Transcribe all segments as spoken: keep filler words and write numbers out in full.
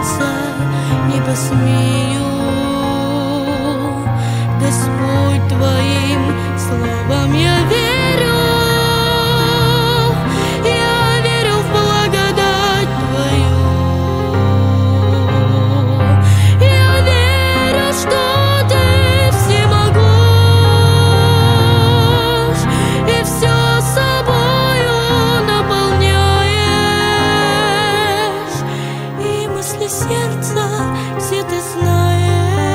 ошибиться не посмею. Господь, Твоим словам я верю, я верю в благодать Твою. Я верю, что Ты всемогущ и все собою наполняешь, и мысли сердца все Ты знаешь.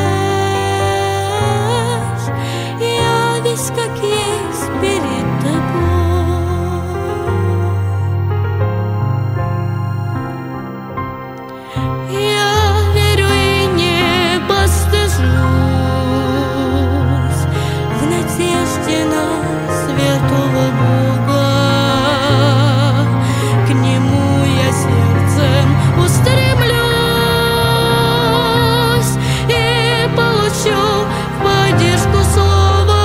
Я весь как есть перед Тобой. Я верю и не постыжусь в надежде на святого Бога. К Нему я сердцем устремлюсь и получу в поддержку слова.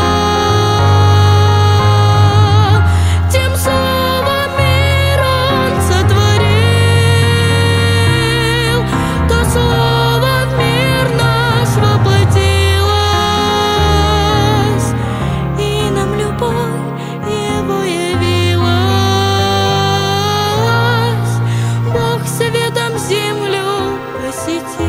Тем словом мир Он сотворил, то слово в мир наш воплотилось, и нам любовь Его явилась. Бог светом землю посетил.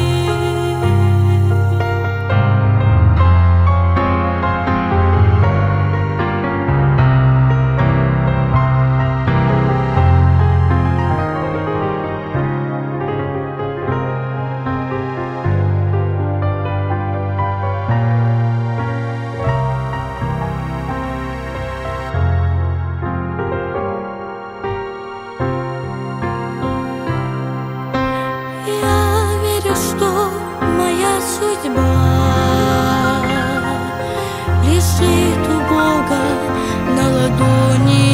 Я верю, что моя судьба лежит у Бога на ладони.